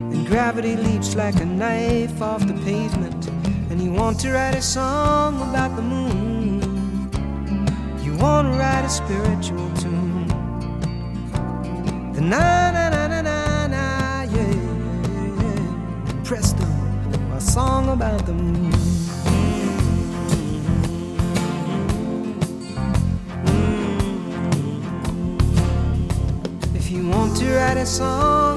and gravity leaps like a knife off the pavement, and you want to write a song about the moon. You want to write a spiritual tune. The na na na na na na, yeah, yeah, yeah. Presto, a song about the moon. If you want to write a song